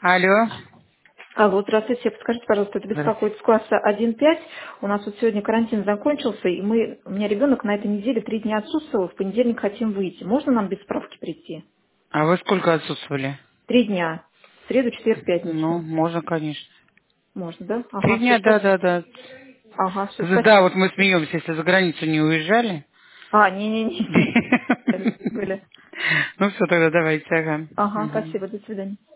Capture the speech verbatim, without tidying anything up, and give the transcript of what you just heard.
Алло. Алло, здравствуйте. Подскажите, пожалуйста, это Здравствуйте. беспокоит с класса один пять. У нас вот сегодня карантин закончился, и мы, у меня ребенок на этой неделе три дня отсутствовал, в понедельник хотим выйти. Можно нам без справки прийти? А вы сколько отсутствовали? Три дня. В среду, четверг, Ну, пятницу. можно, конечно. Можно, да? Три Ага, все, дня, да, спасибо. да, да. Ага, все, Да, да, спасибо. вот мы смеемся, если за границу не уезжали. А, не-не-не. Были. Ну все, тогда давайте, ага. Ага, Мгм. спасибо, до свидания.